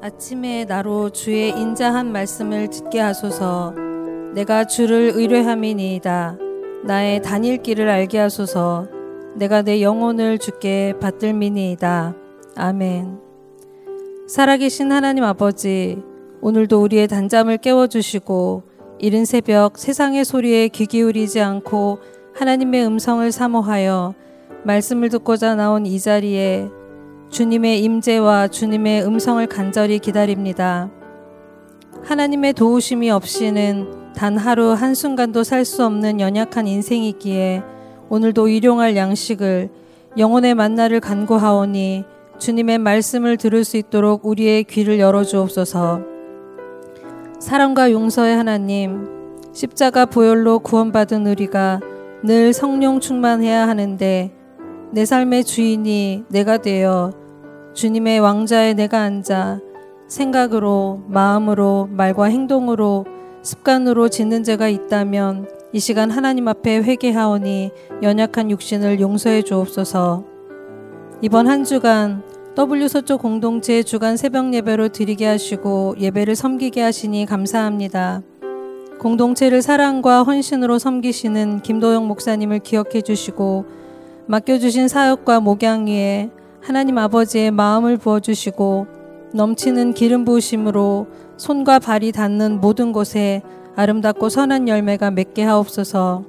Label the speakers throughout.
Speaker 1: 아침에 나로 주의 인자한 말씀을 듣게 하소서. 내가 주를 의뢰함이니이다. 나의 다닐 길을 알게 하소서. 내가 내 영혼을 주께 받들미니이다. 아멘. 살아계신 하나님 아버지, 오늘도 우리의 단잠을 깨워주시고 이른 새벽 세상의 소리에 귀 기울이지 않고 하나님의 음성을 사모하여 말씀을 듣고자 나온 이 자리에 주님의 임재와 주님의 음성을 간절히 기다립니다. 하나님의 도우심이 없이는 단 하루 한순간도 살 수 없는 연약한 인생이기에 오늘도 일용할 양식을 영혼의 만나를 간구하오니 주님의 말씀을 들을 수 있도록 우리의 귀를 열어주옵소서. 사랑과 용서의 하나님, 십자가 보혈로 구원받은 우리가 늘 성령 충만해야 하는데 내 삶의 주인이 내가 되어 주님의 왕좌에 내가 앉아 생각으로, 마음으로, 말과 행동으로, 습관으로 짓는 죄가 있다면 이 시간 하나님 앞에 회개하오니 연약한 육신을 용서해 주옵소서. 이번 한 주간 W서초 공동체 주간 새벽 예배로 드리게 하시고 예배를 섬기게 하시니 감사합니다. 공동체를 사랑과 헌신으로 섬기시는 김도영 목사님을 기억해 주시고 맡겨주신 사역과 목양 위에 하나님 아버지의 마음을 부어주시고 넘치는 기름 부으심으로 손과 발이 닿는 모든 곳에 아름답고 선한 열매가 맺게 하옵소서.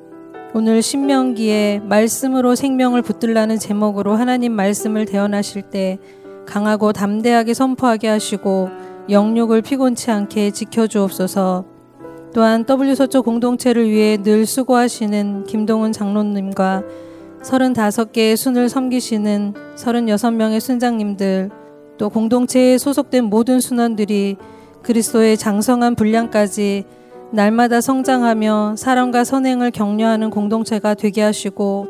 Speaker 1: 오늘 신명기에 말씀으로 생명을 붙들라는 제목으로 하나님 말씀을 대언하실 때 강하고 담대하게 선포하게 하시고 영육을 피곤치 않게 지켜주옵소서. 또한 W서초 공동체를 위해 늘 수고하시는 김동훈 장로님과 35개의 순을 섬기시는 36명의 순장님들, 또 공동체에 소속된 모든 순원들이 그리스도의 장성한 분량까지 날마다 성장하며 사랑과 선행을 격려하는 공동체가 되게 하시고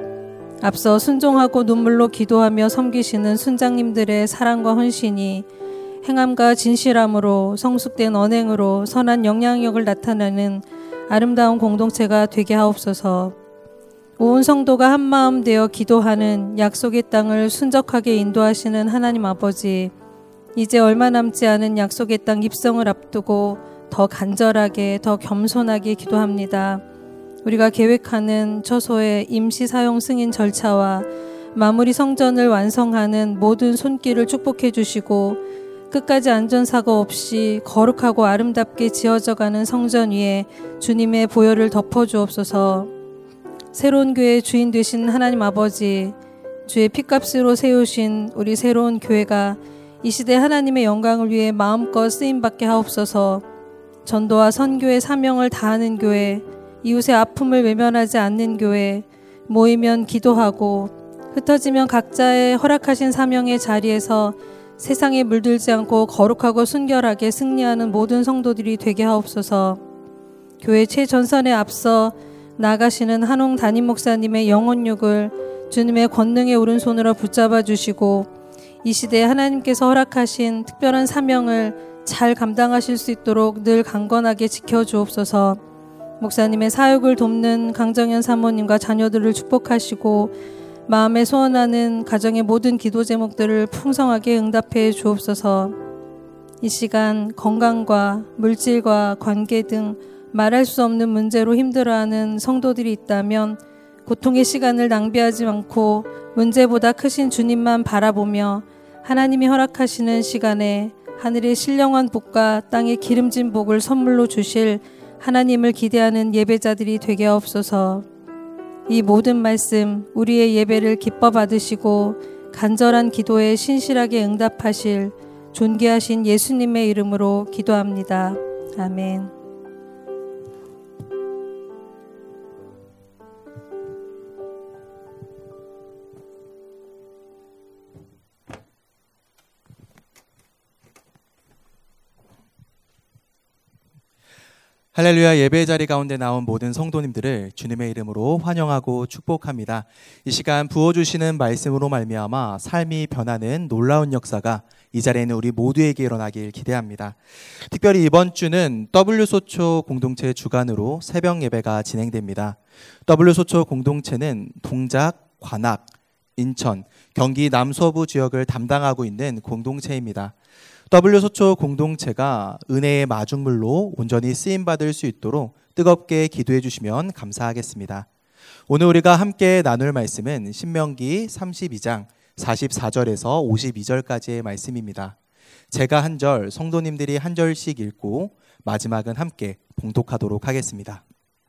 Speaker 1: 앞서 순종하고 눈물로 기도하며 섬기시는 순장님들의 사랑과 헌신이 행함과 진실함으로 성숙된 언행으로 선한 영향력을 나타내는 아름다운 공동체가 되게 하옵소서. 온 성도가 한마음 되어 기도하는 약속의 땅을 순적하게 인도하시는 하나님 아버지, 이제 얼마 남지 않은 약속의 땅 입성을 앞두고 더 간절하게, 더 겸손하게 기도합니다. 우리가 계획하는 처소의 임시 사용 승인 절차와 마무리 성전을 완성하는 모든 손길을 축복해 주시고 끝까지 안전사고 없이 거룩하고 아름답게 지어져가는 성전 위에 주님의 보혈을 덮어주옵소서. 새로운 교회의 주인 되신 하나님 아버지, 주의 핏값으로 세우신 우리 새로운 교회가 이 시대 하나님의 영광을 위해 마음껏 쓰임받게 하옵소서. 전도와 선교의 사명을 다하는 교회, 이웃의 아픔을 외면하지 않는 교회, 모이면 기도하고 흩어지면 각자의 허락하신 사명의 자리에서 세상에 물들지 않고 거룩하고 순결하게 승리하는 모든 성도들이 되게 하옵소서. 교회 최전선에 앞서 나가시는 한홍 담임 목사님의 영혼육을 주님의 권능의 오른손으로 붙잡아 주시고 이 시대에 하나님께서 허락하신 특별한 사명을 잘 감당하실 수 있도록 늘 강건하게 지켜주옵소서. 목사님의 사역을 돕는 강정현 사모님과 자녀들을 축복하시고 마음에 소원하는 가정의 모든 기도 제목들을 풍성하게 응답해 주옵소서. 이 시간 건강과 물질과 관계 등 말할 수 없는 문제로 힘들어하는 성도들이 있다면 고통의 시간을 낭비하지 않고 문제보다 크신 주님만 바라보며 하나님이 허락하시는 시간에 하늘의 신령한 복과 땅의 기름진 복을 선물로 주실 하나님을 기대하는 예배자들이 되게 하옵소서. 이 모든 말씀 우리의 예배를 기뻐 받으시고 간절한 기도에 신실하게 응답하실 존귀하신 예수님의 이름으로 기도합니다. 아멘.
Speaker 2: 할렐루야. 예배 자리 가운데 나온 모든 성도님들을 주님의 이름으로 환영하고 축복합니다. 이 시간 부어주시는 말씀으로 말미암아 삶이 변하는 놀라운 역사가 이 자리에는 우리 모두에게 일어나길 기대합니다. 특별히 이번 주는 W소초 공동체 주간으로 새벽 예배가 진행됩니다. W소초 공동체는 동작, 관악, 인천, 경기 남서부 지역을 담당하고 있는 공동체입니다. W소초 공동체가 은혜의 마중물로 온전히 쓰임받을 수 있도록 뜨겁게 기도해 주시면 감사하겠습니다. 오늘 우리가 함께 나눌 말씀은 신명기 32장 44절에서 52절까지의 말씀입니다. 제가 한 절, 성도님들이 한 절씩 읽고 마지막은 함께 봉독하도록 하겠습니다.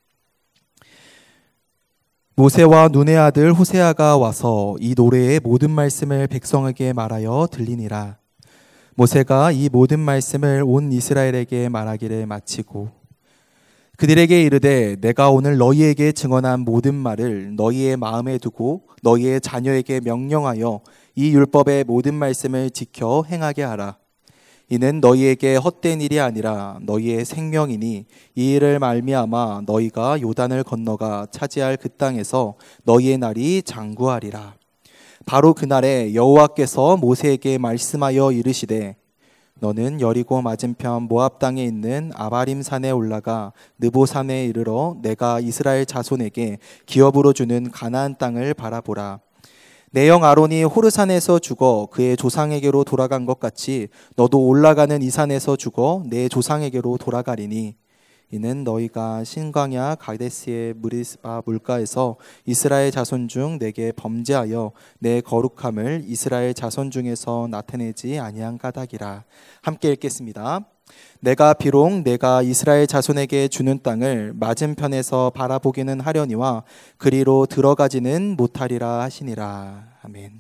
Speaker 2: 모세와 눈의 아들 호세아가 와서 이 노래의 모든 말씀을 백성에게 말하여 들리니라. 모세가 이 모든 말씀을 온 이스라엘에게 말하기를 마치고 그들에게 이르되 내가 오늘 너희에게 증언한 모든 말을 너희의 마음에 두고 너희의 자녀에게 명령하여 이 율법의 모든 말씀을 지켜 행하게 하라. 이는 너희에게 헛된 일이 아니라 너희의 생명이니 이 일을 말미암아 너희가 요단을 건너가 차지할 그 땅에서 너희의 날이 장구하리라. 바로 그날에 여호와께서 모세에게 말씀하여 이르시되 너는 여리고 맞은편 모압 땅에 있는 아바림 산에 올라가 느보 산에 이르러 내가 이스라엘 자손에게 기업으로 주는 가나안 땅을 바라보라. 내 형 아론이 호르산에서 죽어 그의 조상에게로 돌아간 것 같이 너도 올라가는 이 산에서 죽어 내 조상에게로 돌아가리니 이는 너희가 신광야 가데스의 무리스바 물가에서 이스라엘 자손 중 내게 범죄하여 내 거룩함을 이스라엘 자손 중에서 나타내지 아니한 까닭이라. 함께 읽겠습니다. 내가 이스라엘 자손에게 주는 땅을 맞은편에서 바라보기는 하려니와 그리로 들어가지는 못하리라 하시니라. 아멘.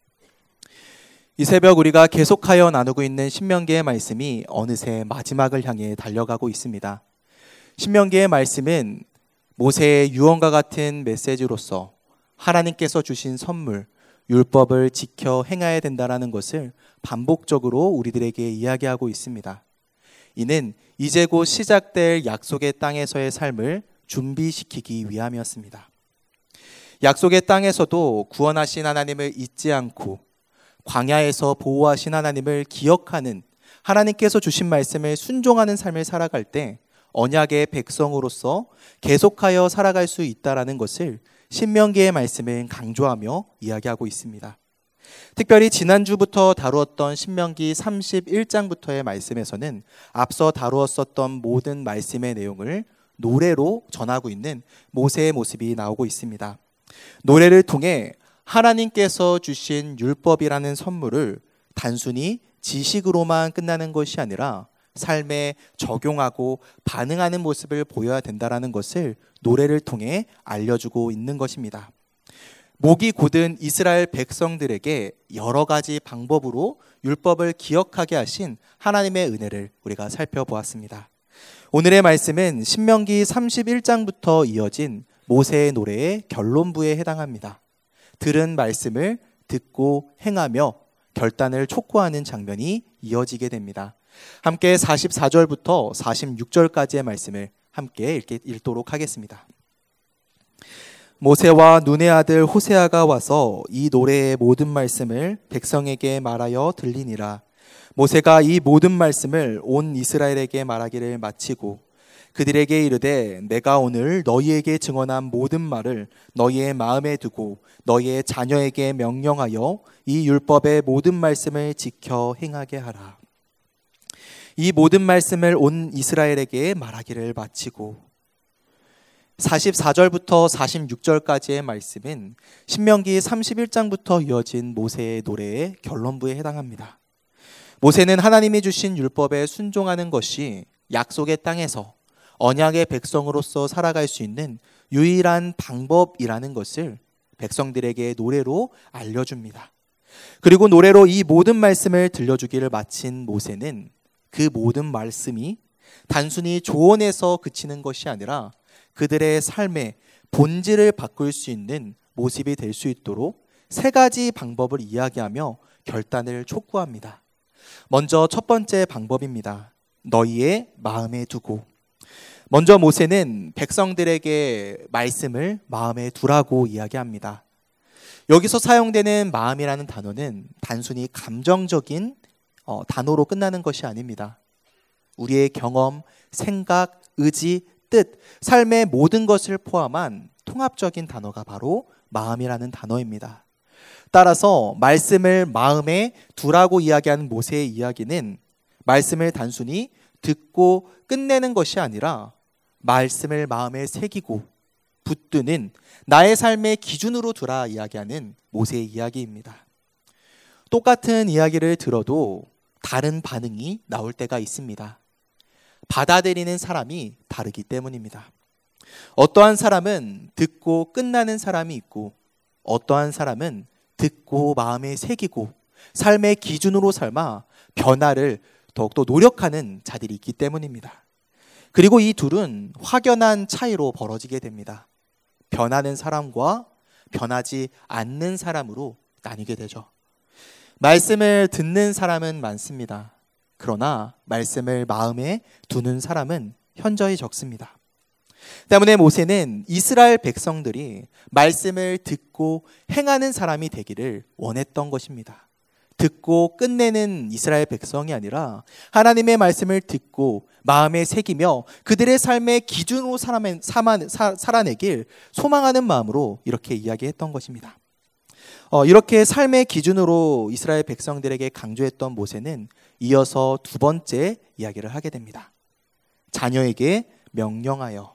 Speaker 2: 이 새벽 우리가 계속하여 나누고 있는 신명기의 말씀이 어느새 마지막을 향해 달려가고 있습니다. 신명기의 말씀은 모세의 유언과 같은 메시지로서 하나님께서 주신 선물, 율법을 지켜 행해야 된다는 것을 반복적으로 우리들에게 이야기하고 있습니다. 이는 이제 곧 시작될 약속의 땅에서의 삶을 준비시키기 위함이었습니다. 약속의 땅에서도 구원하신 하나님을 잊지 않고 광야에서 보호하신 하나님을 기억하는 하나님께서 주신 말씀을 순종하는 삶을 살아갈 때 언약의 백성으로서 계속하여 살아갈 수 있다는 것을 신명기의 말씀은 강조하며 이야기하고 있습니다. 특별히 지난주부터 다루었던 신명기 31장부터의 말씀에서는 앞서 다루었었던 모든 말씀의 내용을 노래로 전하고 있는 모세의 모습이 나오고 있습니다. 노래를 통해 하나님께서 주신 율법이라는 선물을 단순히 지식으로만 끝나는 것이 아니라 삶에 적용하고 반응하는 모습을 보여야 된다는 것을 노래를 통해 알려주고 있는 것입니다. 목이 곧은 이스라엘 백성들에게 여러 가지 방법으로 율법을 기억하게 하신 하나님의 은혜를 우리가 살펴보았습니다. 오늘의 말씀은 신명기 31장부터 이어진 모세의 노래의 결론부에 해당합니다. 들은 말씀을 듣고 행하며 결단을 촉구하는 장면이 이어지게 됩니다. 함께 44절부터 46절까지의 말씀을 함께 읽도록 하겠습니다. 모세와 눈의 아들 호세아가 와서 이 노래의 모든 말씀을 백성에게 말하여 들리니라. 모세가 이 모든 말씀을 온 이스라엘에게 말하기를 마치고 그들에게 이르되 내가 오늘 너희에게 증언한 모든 말을 너희의 마음에 두고 너희의 자녀에게 명령하여 이 율법의 모든 말씀을 지켜 행하게 하라. 이 모든 말씀을 온 이스라엘에게 말하기를 마치고 44절부터 46절까지의 말씀은 신명기 31장부터 이어진 모세의 노래의 결론부에 해당합니다. 모세는 하나님이 주신 율법에 순종하는 것이 약속의 땅에서 언약의 백성으로서 살아갈 수 있는 유일한 방법이라는 것을 백성들에게 노래로 알려줍니다. 그리고 노래로 이 모든 말씀을 들려주기를 마친 모세는 그 모든 말씀이 단순히 조언에서 그치는 것이 아니라 그들의 삶의 본질을 바꿀 수 있는 모습이 될 수 있도록 세 가지 방법을 이야기하며 결단을 촉구합니다. 먼저 첫 번째 방법입니다. 너희의 마음에 두고. 먼저 모세는 백성들에게 말씀을 마음에 두라고 이야기합니다. 여기서 사용되는 마음이라는 단어는 단순히 감정적인 단어로 끝나는 것이 아닙니다. 우리의 경험, 생각, 의지, 뜻, 삶의 모든 것을 포함한 통합적인 단어가 바로 마음이라는 단어입니다. 따라서 말씀을 마음에 두라고 이야기하는 모세의 이야기는 말씀을 단순히 듣고 끝내는 것이 아니라 말씀을 마음에 새기고 붙드는 나의 삶의 기준으로 두라 이야기하는 모세의 이야기입니다. 똑같은 이야기를 들어도 다른 반응이 나올 때가 있습니다. 받아들이는 사람이 다르기 때문입니다. 어떠한 사람은 듣고 끝나는 사람이 있고 어떠한 사람은 듣고 마음에 새기고 삶의 기준으로 삼아 변화를 더욱더 노력하는 자들이 있기 때문입니다. 그리고 이 둘은 확연한 차이로 벌어지게 됩니다. 변하는 사람과 변하지 않는 사람으로 나뉘게 되죠. 말씀을 듣는 사람은 많습니다. 그러나 말씀을 마음에 두는 사람은 현저히 적습니다. 때문에 모세는 이스라엘 백성들이 말씀을 듣고 행하는 사람이 되기를 원했던 것입니다. 듣고 끝내는 이스라엘 백성이 아니라 하나님의 말씀을 듣고 마음에 새기며 그들의 삶의 기준으로 살아내길 소망하는 마음으로 이렇게 이야기했던 것입니다. 이렇게 삶의 기준으로 이스라엘 백성들에게 강조했던 모세는 이어서 두 번째 이야기를 하게 됩니다. 자녀에게 명령하여.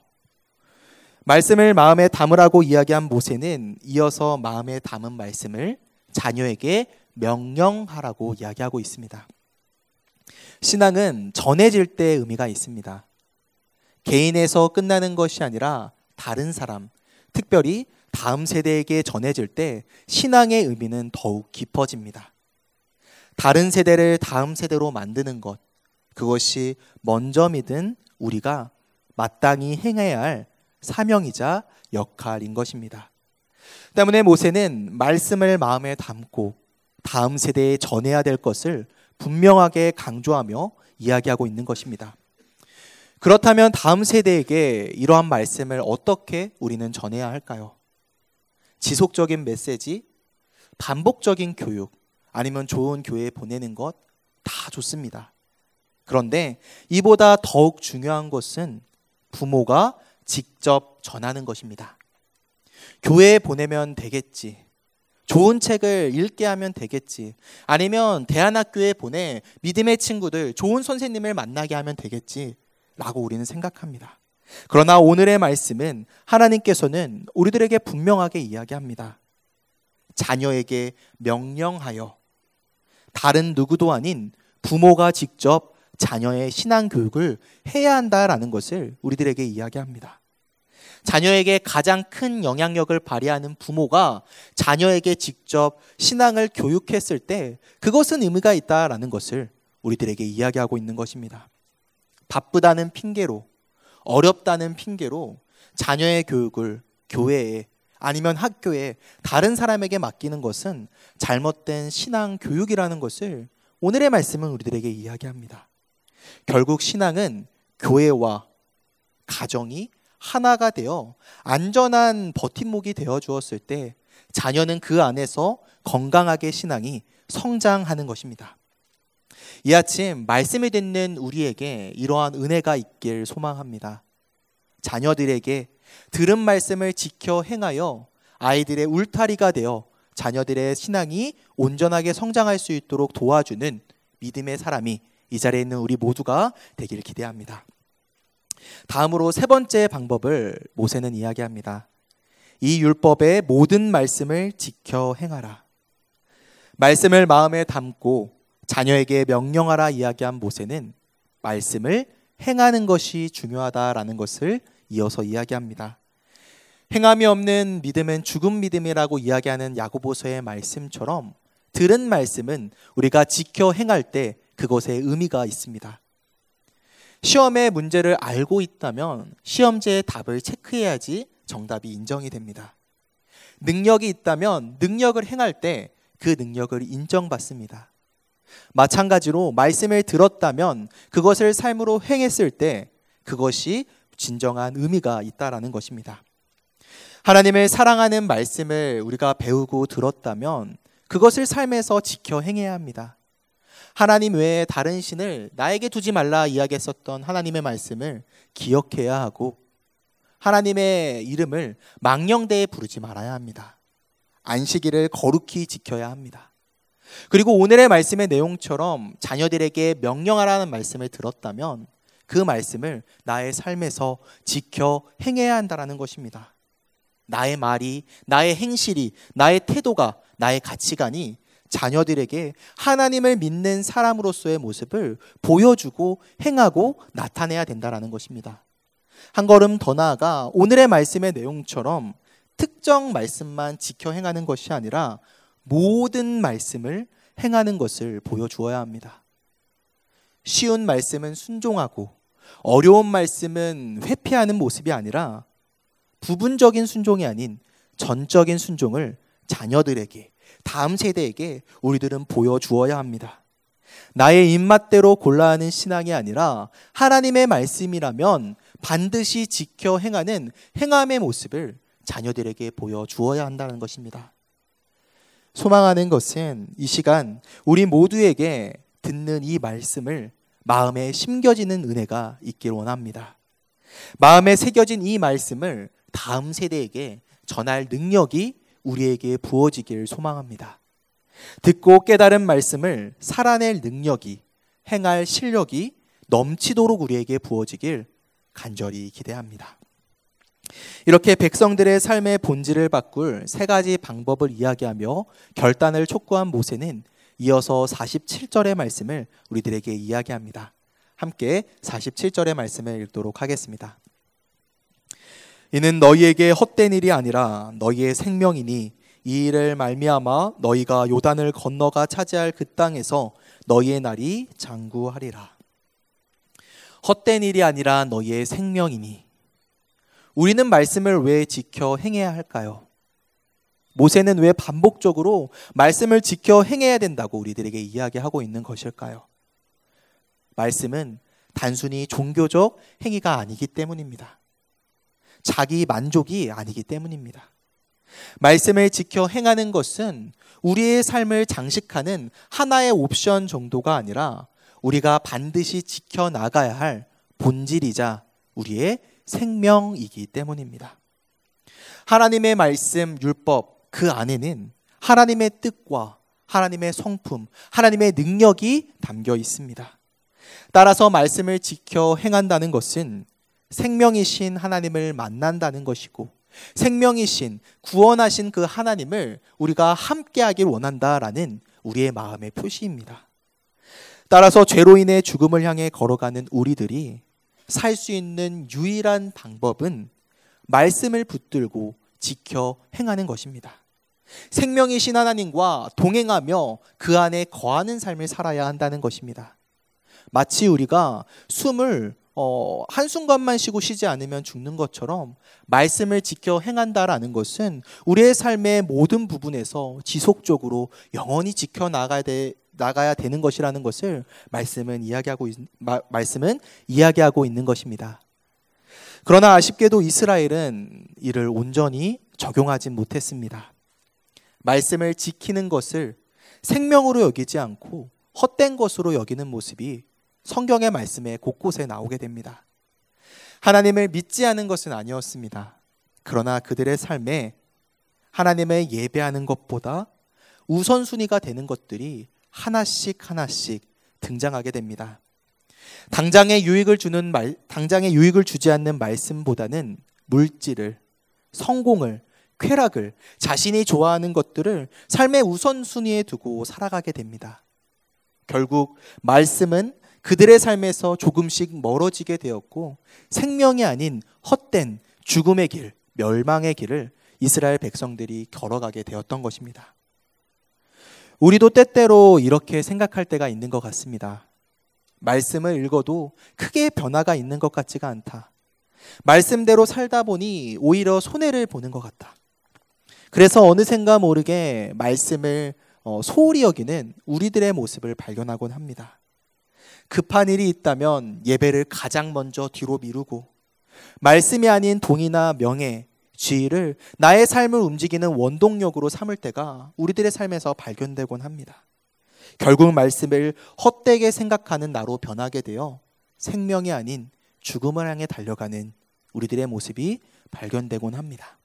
Speaker 2: 말씀을 마음에 담으라고 이야기한 모세는 이어서 마음에 담은 말씀을 자녀에게 명령하라고 이야기하고 있습니다. 신앙은 전해질 때 의미가 있습니다. 개인에서 끝나는 것이 아니라 다른 사람, 특별히 다음 세대에게 전해질 때 신앙의 의미는 더욱 깊어집니다. 다른 세대를 다음 세대로 만드는 것, 그것이 먼저 믿은 우리가 마땅히 행해야 할 사명이자 역할인 것입니다. 때문에 모세는 말씀을 마음에 담고 다음 세대에 전해야 될 것을 분명하게 강조하며 이야기하고 있는 것입니다. 그렇다면 다음 세대에게 이러한 말씀을 어떻게 우리는 전해야 할까요? 지속적인 메시지, 반복적인 교육, 아니면 좋은 교회에 보내는 것 다 좋습니다. 그런데 이보다 더욱 중요한 것은 부모가 직접 전하는 것입니다. 교회에 보내면 되겠지. 좋은 책을 읽게 하면 되겠지. 아니면 대안학교에 보내 믿음의 친구들, 좋은 선생님을 만나게 하면 되겠지. 라고 우리는 생각합니다. 그러나 오늘의 말씀은 하나님께서는 우리들에게 분명하게 이야기합니다. 자녀에게 명령하여 다른 누구도 아닌 부모가 직접 자녀의 신앙 교육을 해야 한다라는 것을 우리들에게 이야기합니다. 자녀에게 가장 큰 영향력을 발휘하는 부모가 자녀에게 직접 신앙을 교육했을 때 그것은 의미가 있다라는 것을 우리들에게 이야기하고 있는 것입니다. 바쁘다는 핑계로, 어렵다는 핑계로 자녀의 교육을 교회에 아니면 학교에 다른 사람에게 맡기는 것은 잘못된 신앙 교육이라는 것을 오늘의 말씀은 우리들에게 이야기합니다. 결국 신앙은 교회와 가정이 하나가 되어 안전한 버팀목이 되어 주었을 때 자녀는 그 안에서 건강하게 신앙이 성장하는 것입니다. 이 아침 말씀을 듣는 우리에게 이러한 은혜가 있길 소망합니다. 자녀들에게 들은 말씀을 지켜 행하여 아이들의 울타리가 되어 자녀들의 신앙이 온전하게 성장할 수 있도록 도와주는 믿음의 사람이 이 자리에 있는 우리 모두가 되기를 기대합니다. 다음으로 세 번째 방법을 모세는 이야기합니다. 이 율법의 모든 말씀을 지켜 행하라. 말씀을 마음에 담고 자녀에게 명령하라 이야기한 모세는 말씀을 행하는 것이 중요하다라는 것을 이어서 이야기합니다. 행함이 없는 믿음은 죽은 믿음이라고 이야기하는 야고보서의 말씀처럼 들은 말씀은 우리가 지켜 행할 때 그것에 의미가 있습니다. 시험의 문제를 알고 있다면 시험지의 답을 체크해야지 정답이 인정이 됩니다. 능력이 있다면 능력을 행할 때 그 능력을 인정받습니다. 마찬가지로 말씀을 들었다면 그것을 삶으로 행했을 때 그것이 진정한 의미가 있다라는 것입니다. 하나님을 사랑하는 말씀을 우리가 배우고 들었다면 그것을 삶에서 지켜 행해야 합니다. 하나님 외에 다른 신을 나에게 두지 말라 이야기했었던 하나님의 말씀을 기억해야 하고 하나님의 이름을 망령되이 부르지 말아야 합니다. 안식일을 거룩히 지켜야 합니다. 그리고 오늘의 말씀의 내용처럼 자녀들에게 명령하라는 말씀을 들었다면 그 말씀을 나의 삶에서 지켜 행해야 한다는 것입니다. 나의 말이, 나의 행실이, 나의 태도가, 나의 가치관이 자녀들에게 하나님을 믿는 사람으로서의 모습을 보여주고 행하고 나타내야 된다는 것입니다. 한 걸음 더 나아가 오늘의 말씀의 내용처럼 특정 말씀만 지켜 행하는 것이 아니라 모든 말씀을 행하는 것을 보여주어야 합니다. 쉬운 말씀은 순종하고 어려운 말씀은 회피하는 모습이 아니라 부분적인 순종이 아닌 전적인 순종을 자녀들에게, 다음 세대에게 우리들은 보여주어야 합니다. 나의 입맛대로 골라 하는 신앙이 아니라 하나님의 말씀이라면 반드시 지켜 행하는 행함의 모습을 자녀들에게 보여주어야 한다는 것입니다. 소망하는 것은 이 시간 우리 모두에게 듣는 이 말씀을 마음에 심겨지는 은혜가 있길 원합니다. 마음에 새겨진 이 말씀을 다음 세대에게 전할 능력이 우리에게 부어지길 소망합니다. 듣고 깨달은 말씀을 살아낼 능력이, 행할 실력이 넘치도록 우리에게 부어지길 간절히 기대합니다. 이렇게 백성들의 삶의 본질을 바꿀 세 가지 방법을 이야기하며 결단을 촉구한 모세는 이어서 47절의 말씀을 우리들에게 이야기합니다. 함께 47절의 말씀을 읽도록 하겠습니다. 이는 너희에게 헛된 일이 아니라 너희의 생명이니 이 일을 말미암아 너희가 요단을 건너가 차지할 그 땅에서 너희의 날이 장구하리라. 헛된 일이 아니라 너희의 생명이니. 우리는 말씀을 왜 지켜 행해야 할까요? 모세는 왜 반복적으로 말씀을 지켜 행해야 된다고 우리들에게 이야기하고 있는 것일까요? 말씀은 단순히 종교적 행위가 아니기 때문입니다. 자기 만족이 아니기 때문입니다. 말씀을 지켜 행하는 것은 우리의 삶을 장식하는 하나의 옵션 정도가 아니라 우리가 반드시 지켜나가야 할 본질이자 우리의 생명이기 때문입니다. 하나님의 말씀, 율법, 그 안에는 하나님의 뜻과 하나님의 성품, 하나님의 능력이 담겨 있습니다. 따라서 말씀을 지켜 행한다는 것은 생명이신 하나님을 만난다는 것이고 생명이신 구원하신 그 하나님을 우리가 함께하길 원한다라는 우리의 마음의 표시입니다. 따라서 죄로 인해 죽음을 향해 걸어가는 우리들이 살 수 있는 유일한 방법은 말씀을 붙들고 지켜 행하는 것입니다. 생명이신 하나님과 동행하며 그 안에 거하는 삶을 살아야 한다는 것입니다. 마치 우리가 숨을 한순간만 쉬고 쉬지 않으면 죽는 것처럼 말씀을 지켜 행한다라는 것은 우리의 삶의 모든 부분에서 지속적으로 영원히 지켜 나가야 되는 것이라는 것을 말씀은 이야기하고 있는 것입니다. 그러나 아쉽게도 이스라엘은 이를 온전히 적용하지 못했습니다. 말씀을 지키는 것을 생명으로 여기지 않고 헛된 것으로 여기는 모습이 성경의 말씀에 곳곳에 나오게 됩니다. 하나님을 믿지 않은 것은 아니었습니다. 그러나 그들의 삶에 하나님을 예배하는 것보다 우선순위가 되는 것들이 하나씩 등장하게 됩니다. 당장의 유익을 주지 않는 말씀보다는 물질을, 성공을, 쾌락을, 자신이 좋아하는 것들을 삶의 우선순위에 두고 살아가게 됩니다. 결국 말씀은 그들의 삶에서 조금씩 멀어지게 되었고 생명이 아닌 헛된 죽음의 길, 멸망의 길을 이스라엘 백성들이 걸어가게 되었던 것입니다. 우리도 때때로 이렇게 생각할 때가 있는 것 같습니다. 말씀을 읽어도 크게 변화가 있는 것 같지가 않다. 말씀대로 살다 보니 오히려 손해를 보는 것 같다. 그래서 어느샌가 모르게 말씀을 소홀히 여기는 우리들의 모습을 발견하곤 합니다. 급한 일이 있다면 예배를 가장 먼저 뒤로 미루고 말씀이 아닌 돈이나 명예, 지위를 나의 삶을 움직이는 원동력으로 삼을 때가 우리들의 삶에서 발견되곤 합니다. 결국 말씀을 헛되게 생각하는 나로 변하게 되어 생명이 아닌 죽음을 향해 달려가는 우리들의 모습이 발견되곤 합니다.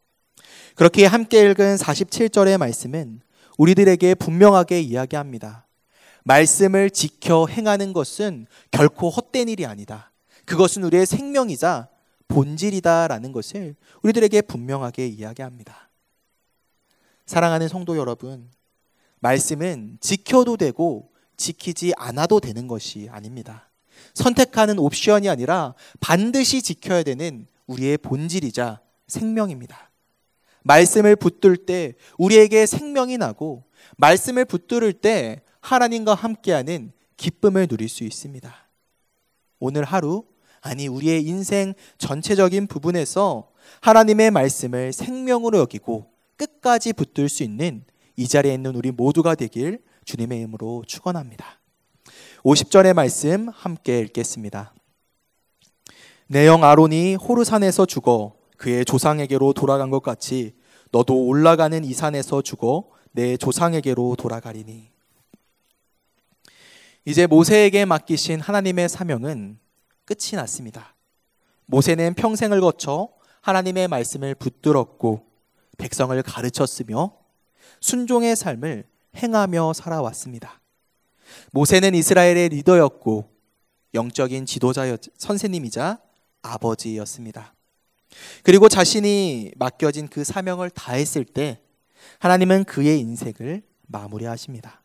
Speaker 2: 그렇게 함께 읽은 47절의 말씀은 우리들에게 분명하게 이야기합니다. 말씀을 지켜 행하는 것은 결코 헛된 일이 아니다. 그것은 우리의 생명이자 본질이다라는 것을 우리들에게 분명하게 이야기합니다. 사랑하는 성도 여러분, 말씀은 지켜도 되고 지키지 않아도 되는 것이 아닙니다. 선택하는 옵션이 아니라 반드시 지켜야 되는 우리의 본질이자 생명입니다. 말씀을 붙들 때 우리에게 생명이 나고 말씀을 붙들을 때 하나님과 함께하는 기쁨을 누릴 수 있습니다. 오늘 하루, 아니 우리의 인생 전체적인 부분에서 하나님의 말씀을 생명으로 여기고 끝까지 붙들 수 있는 이 자리에 있는 우리 모두가 되길 주님의 이름으로 축원합니다. 50절의 말씀 함께 읽겠습니다. 내 형 아론이 호르산에서 죽어 그의 조상에게로 돌아간 것 같이 너도 올라가는 이 산에서 죽어 내 조상에게로 돌아가리니. 이제 모세에게 맡기신 하나님의 사명은 끝이 났습니다. 모세는 평생을 거쳐 하나님의 말씀을 붙들었고 백성을 가르쳤으며 순종의 삶을 행하며 살아왔습니다. 모세는 이스라엘의 리더였고 영적인 지도자 선생님이자 아버지였습니다. 그리고 자신이 맡겨진 그 사명을 다했을 때 하나님은 그의 인생을 마무리하십니다.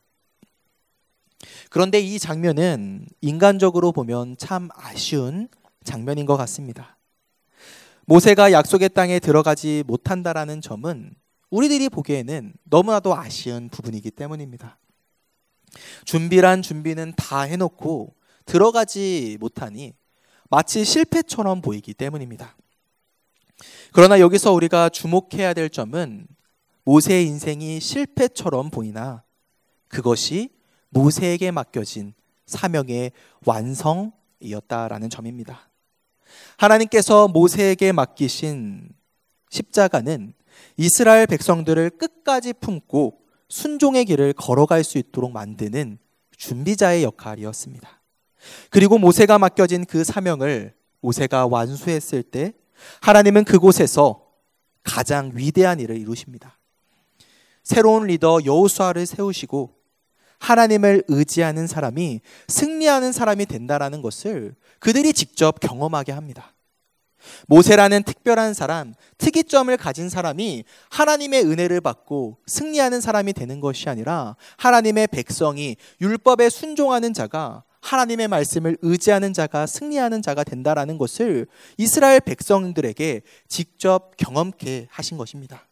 Speaker 2: 그런데 이 장면은 인간적으로 보면 참 아쉬운 장면인 것 같습니다. 모세가 약속의 땅에 들어가지 못한다라는 점은 우리들이 보기에는 너무나도 아쉬운 부분이기 때문입니다. 준비란 준비는 다 해놓고 들어가지 못하니 마치 실패처럼 보이기 때문입니다. 그러나 여기서 우리가 주목해야 될 점은 모세의 인생이 실패처럼 보이나 그것이 모세에게 맡겨진 사명의 완성이었다라는 점입니다. 하나님께서 모세에게 맡기신 십자가는 이스라엘 백성들을 끝까지 품고 순종의 길을 걸어갈 수 있도록 만드는 준비자의 역할이었습니다. 그리고 모세가 맡겨진 그 사명을 모세가 완수했을 때 하나님은 그곳에서 가장 위대한 일을 이루십니다. 새로운 리더 여호수아를 세우시고 하나님을 의지하는 사람이 승리하는 사람이 된다라는 것을 그들이 직접 경험하게 합니다. 모세라는 특별한 사람, 특이점을 가진 사람이 하나님의 은혜를 받고 승리하는 사람이 되는 것이 아니라 하나님의 백성이 율법에 순종하는 자가 하나님의 말씀을 의지하는 자가 승리하는 자가 된다라는 것을 이스라엘 백성들에게 직접 경험케 하신 것입니다.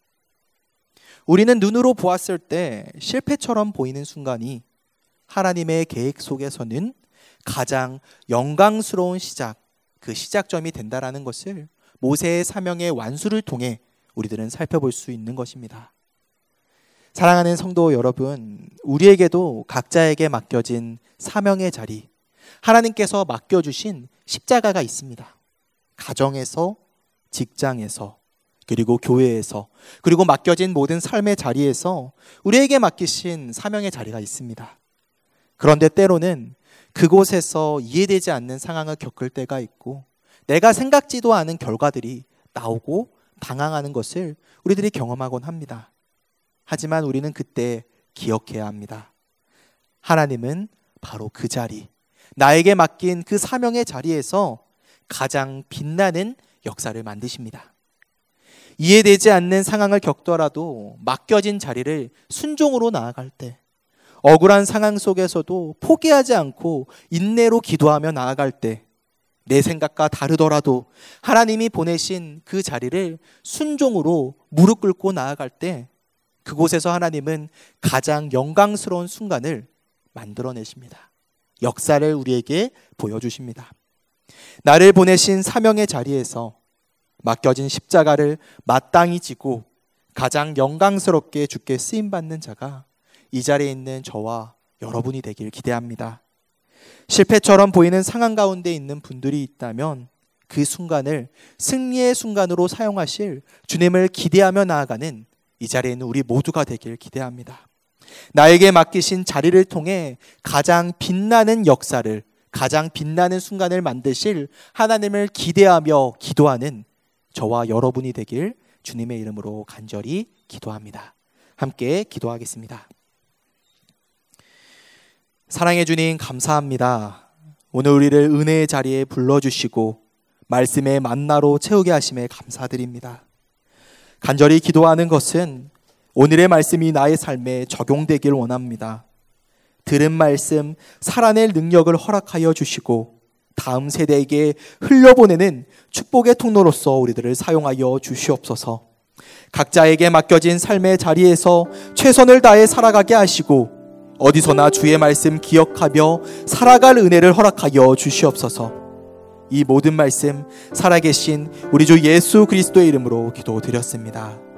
Speaker 2: 우리는 눈으로 보았을 때 실패처럼 보이는 순간이 하나님의 계획 속에서는 가장 영광스러운 시작, 그 시작점이 된다라는 것을 모세의 사명의 완수를 통해 우리들은 살펴볼 수 있는 것입니다. 사랑하는 성도 여러분, 우리에게도 각자에게 맡겨진 사명의 자리, 하나님께서 맡겨주신 십자가가 있습니다. 가정에서, 직장에서, 그리고 교회에서, 그리고 맡겨진 모든 삶의 자리에서 우리에게 맡기신 사명의 자리가 있습니다. 그런데 때로는 그곳에서 이해되지 않는 상황을 겪을 때가 있고 내가 생각지도 않은 결과들이 나오고 당황하는 것을 우리들이 경험하곤 합니다. 하지만 우리는 그때 기억해야 합니다. 하나님은 바로 그 자리, 나에게 맡긴 그 사명의 자리에서 가장 빛나는 역사를 만드십니다. 이해되지 않는 상황을 겪더라도 맡겨진 자리를 순종으로 나아갈 때, 억울한 상황 속에서도 포기하지 않고 인내로 기도하며 나아갈 때, 내 생각과 다르더라도 하나님이 보내신 그 자리를 순종으로 무릎 꿇고 나아갈 때 그곳에서 하나님은 가장 영광스러운 순간을 만들어내십니다. 역사를 우리에게 보여주십니다. 나를 보내신 사명의 자리에서 맡겨진 십자가를 마땅히 지고 가장 영광스럽게 주께 쓰임받는 자가 이 자리에 있는 저와 여러분이 되길 기대합니다. 실패처럼 보이는 상황 가운데 있는 분들이 있다면 그 순간을 승리의 순간으로 사용하실 주님을 기대하며 나아가는 이 자리에 있는 우리 모두가 되길 기대합니다. 나에게 맡기신 자리를 통해 가장 빛나는 역사를, 가장 빛나는 순간을 만드실 하나님을 기대하며 기도하는 저와 여러분이 되길 주님의 이름으로 간절히 기도합니다. 함께 기도하겠습니다. 사랑해 주님 감사합니다. 오늘 우리를 은혜의 자리에 불러주시고 말씀의 만나로 채우게 하심에 감사드립니다. 간절히 기도하는 것은 오늘의 말씀이 나의 삶에 적용되길 원합니다. 들은 말씀 살아낼 능력을 허락하여 주시고 다음 세대에게 흘려보내는 축복의 통로로서 우리들을 사용하여 주시옵소서. 각자에게 맡겨진 삶의 자리에서 최선을 다해 살아가게 하시고 어디서나 주의 말씀 기억하며 살아갈 은혜를 허락하여 주시옵소서. 이 모든 말씀 살아계신 우리 주 예수 그리스도의 이름으로 기도드렸습니다.